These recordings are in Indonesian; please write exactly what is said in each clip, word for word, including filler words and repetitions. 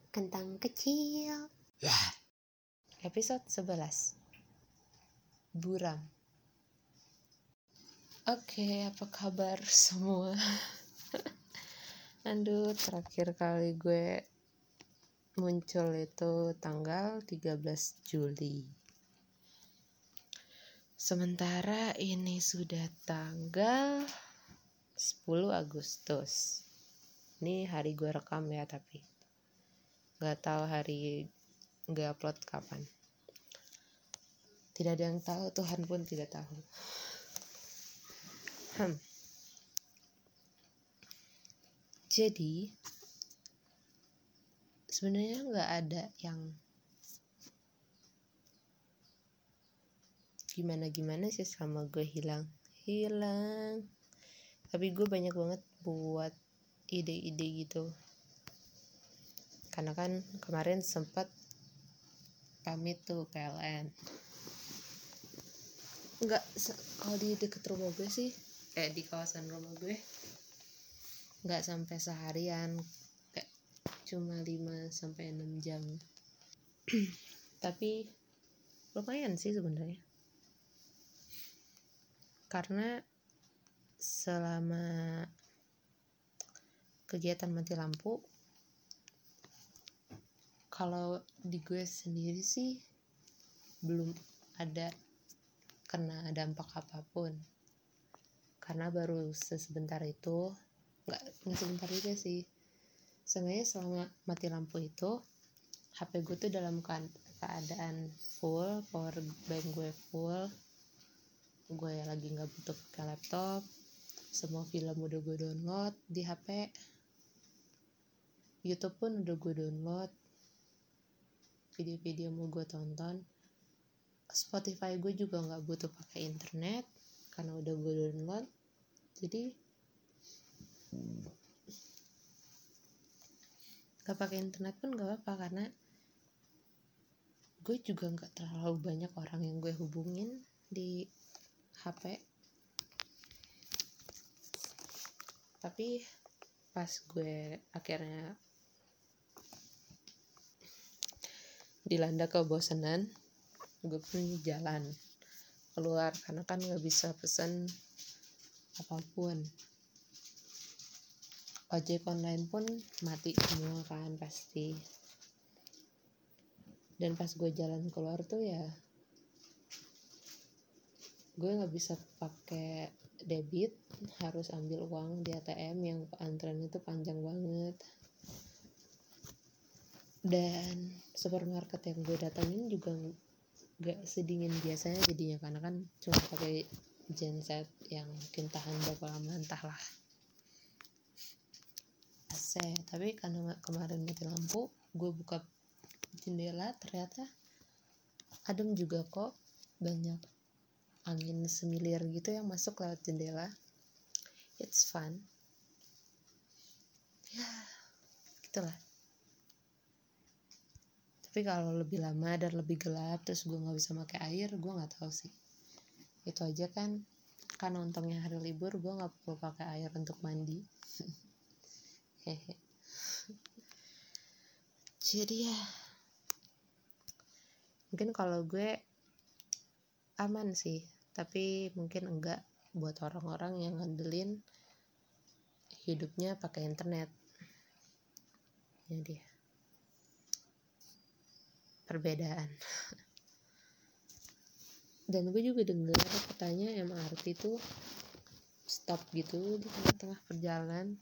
Kentang kecil. Episode sebelas. Buram. Oke, apa kabar semua? Aduh, terakhir kali gue muncul itu tanggal tiga belas Juli. Sementara ini sudah tanggal sepuluh Agustus. Ini hari gue rekam ya, tapi gak tahu hari gue upload kapan. Tidak ada yang tahu, Tuhan pun tidak tahu. Hmm. Jadi sebenarnya nggak ada yang gimana-gimana sih selama gue hilang hilang. Tapi gue banyak banget buat ide-ide gitu. Karena kan kemarin sempat pamit tuh P L N. Nggak, kalau di deket rumah gue sih, kayak di kawasan rumah gue, nggak sampai seharian, kayak cuma lima sampai enam jam. Tapi lumayan sih sebenarnya. Karena selama kegiatan mati lampu, kalau di gue sendiri sih belum ada kena dampak apapun. Karena baru sebentar itu, nggak nggak sebentar juga sih. Sebenarnya selama mati lampu itu, H P gue tuh dalam keadaan full, power bank gue full. Gue lagi nggak butuh pakai laptop. Semua film udah gue download di H P. YouTube pun udah gue download. Video-video mau gue tonton. Spotify gue juga nggak butuh pakai internet karena udah gue download. Jadi nggak pakai internet pun nggak apa-apa, karena gue juga nggak terlalu banyak orang yang gue hubungin di H P. Tapi pas gue akhirnya dilanda kebosanan, gue pun jalan keluar karena kan nggak bisa pesan apapun. Ojek online pun mati semua kan pasti. Dan pas gue jalan keluar tuh ya, gue nggak bisa pakai debit, harus ambil uang di A T M yang antrean itu panjang banget. Dan supermarket yang gue datangin juga gak sedingin biasanya jadinya, karena kan cuma pakai genset yang mungkin tahan berapa lama entahlah. A C, tapi karena kemarin mati lampu, gue buka jendela, ternyata adem juga kok, banyak angin semilir gitu yang masuk lewat jendela. It's fun. Ya, gitulah. Tapi kalau lebih lama dan lebih gelap terus gue nggak bisa pakai air, gue nggak tahu sih. Itu aja kan, karena untungnya hari libur, gue nggak perlu pakai air untuk mandi. Hehe. Jadi ya, mungkin kalau gue aman sih, tapi mungkin enggak buat orang-orang yang ngandelin hidupnya pakai internet. Jadi perbedaan. Dan gue juga dengar katanya M R T tuh stop gitu di tengah-tengah perjalanan.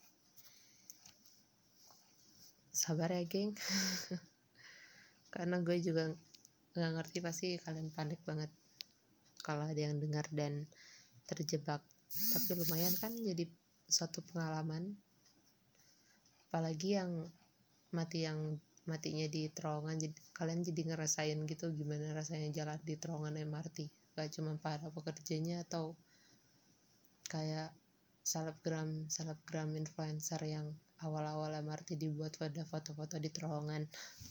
Sabar ya geng. Karena gue juga gak ngerti, pasti kalian panik banget kalau ada yang dengar dan terjebak. Tapi lumayan kan jadi suatu pengalaman. Apalagi yang mati yang matinya di terowongan, jadi kalian jadi ngerasain gitu gimana rasanya jalan di terowongan M R T. Gak cuma para pekerjanya atau kayak selebgram selebgram influencer yang awal-awal M R T dibuat pada foto-foto di terowongan.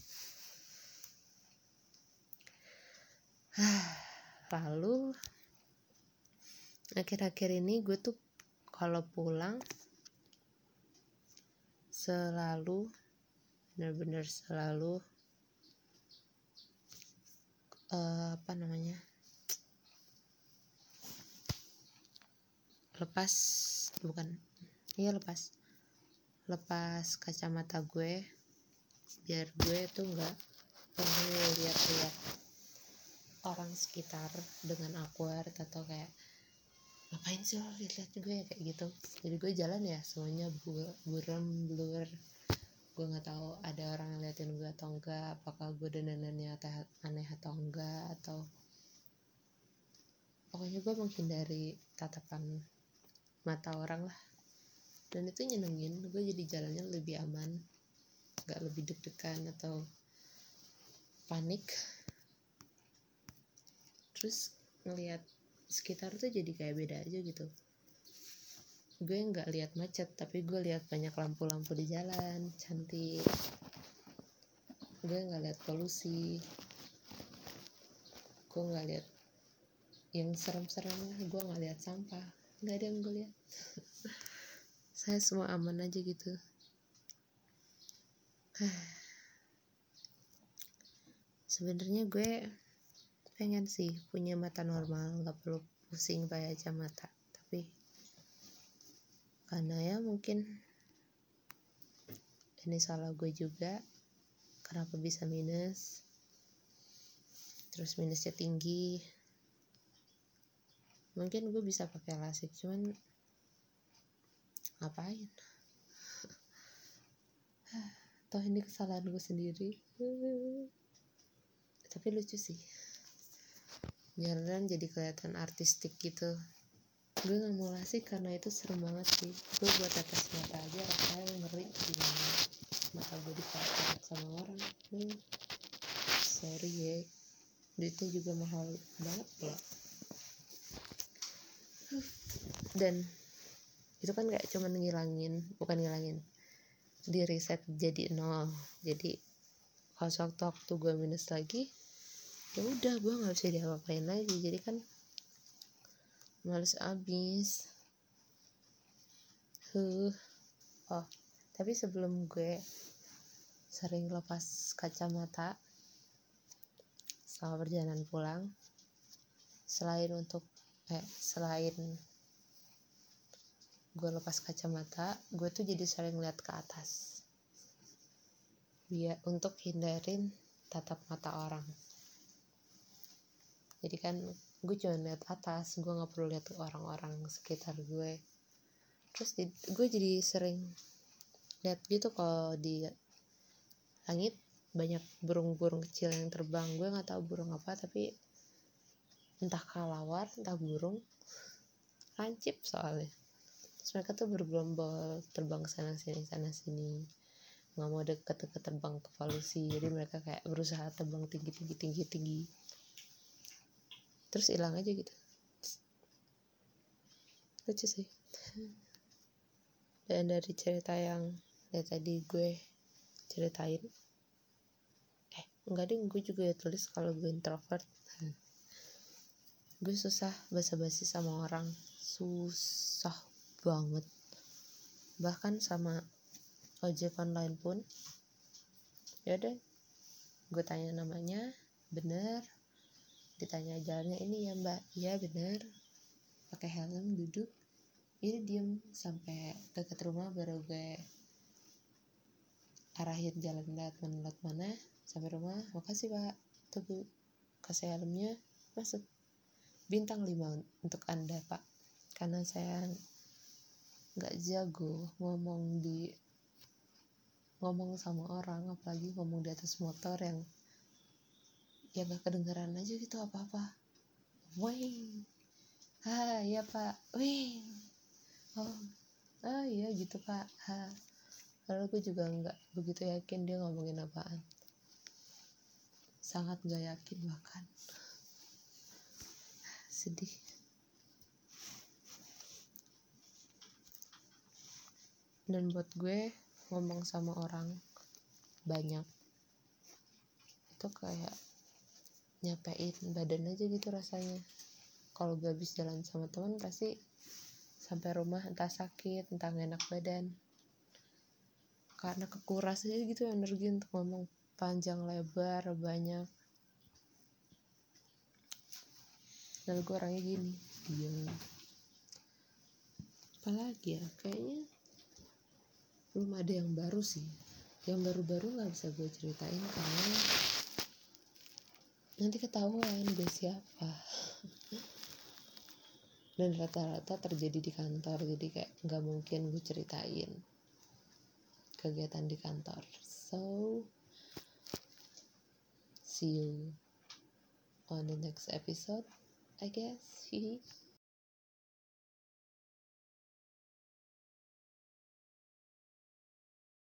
Lalu akhir-akhir ini gue tuh kalau pulang selalu benar-benar selalu uh, apa namanya lepas bukan iya lepas lepas kacamata gue biar gue tuh nggak perlu lihat-lihat orang sekitar dengan awkward atau kayak ngapain sih lo lihat-lihat gue kayak gitu. Jadi gue jalan ya semuanya buram blur, gue nggak tahu ada orang yang liatin gue atau enggak, apakah gue dandanannya aneh atau enggak, atau pokoknya gue menghindari tatapan mata orang lah. Dan itu nyenengin, gue jadi jalannya lebih aman, gak lebih deg-degan atau panik. Terus ngelihat sekitar tuh jadi kayak beda aja gitu. Gue gak lihat macet, tapi gue lihat banyak lampu-lampu di jalan, cantik. Gue gak lihat polusi, gue gak lihat yang serem-serem lah, gue gak lihat sampah, gak ada yang gue lihat. Saya semua aman aja gitu. Sebenarnya gue pengen sih punya mata normal, nggak perlu pusing pakai kacamata, tapi karena ya mungkin ini salah gue juga, kenapa bisa minus, terus minusnya tinggi. Mungkin gue bisa pakai lasik, cuman ngapain? Toh ini kesalahan gue sendiri. Tapi lucu sih, jalan jadi kelihatan artistik gitu. Gue gak mau lasik karena itu serem banget sih. Gue buat tetes mata aja rasanya ngeri gimana mata gue dipotong sama orang. hmm, Sorry ya, duitnya juga mahal banget pula. Dan itu kan gak cuma ngilangin, bukan ngilangin, di reset jadi nol. Jadi kalau waktu-waktu gue minus lagi, ya udah gue nggak bisa diapa-apain lagi. Jadi kan males abis. Huh. Oh, tapi sebelum gue sering lepas kacamata selama perjalanan pulang, selain untuk eh selain gue lepas kacamata, gue tuh jadi sering lihat ke atas, biar untuk hindarin tatap mata orang. Jadi kan gue cuma lihat atas, gue nggak perlu lihat ke orang-orang sekitar gue. Terus di, gue jadi sering lihat gitu kalau di langit banyak burung-burung kecil yang terbang. Gue nggak tahu burung apa, tapi entah kelawar entah burung, lancip soalnya. Terus mereka tuh bergelombol terbang sana sini sana sini, nggak mau deket-deket terbang ke polusi. Jadi mereka kayak berusaha terbang tinggi tinggi tinggi tinggi, terus hilang aja gitu. Lucu sih. Dan dari cerita yang dari tadi gue ceritain, eh enggak deh, gue juga tulis kalau gue introvert. Gue susah basa-basi sama orang, susah banget. Bahkan sama ojek online pun, yaudah gue tanya namanya, bener. Ditanya jalannya, ini ya mbak, iya bener, pakai helm, duduk. Ini diem sampai dekat rumah, baru gue arahin jalan lewat mana lewat mana sampai rumah. Makasih pak, tunggu, kasih helmnya, masuk. Bintang lima untuk anda pak, karena saya nggak jago ngomong di ngomong sama orang, apalagi ngomong di atas motor yang ya nggak kedengeran aja gitu apa-apa. Wih, ah iya pak, wih, oh, ah iya gitu pak, ha. Lalu gue juga nggak begitu yakin dia ngomongin apaan, sangat nggak yakin bahkan. Sedih. Dan buat gue ngomong sama orang banyak itu kayak nyapain badan aja gitu rasanya. Kalau gue habis jalan sama teman pasti sampai rumah entah sakit entah gak enak badan. karena kekuras aja gitu energi untuk ngomong panjang lebar banyak. Dan gue orangnya gini, diam. Apalagi ya, kayaknya belum ada yang baru sih. Yang baru-baru nggak bisa gue ceritain karena nanti ketahuan gue siapa. Dan rata-rata terjadi di kantor, jadi kayak nggak mungkin gue ceritain kegiatan di kantor. So see you on the next episode, I guess.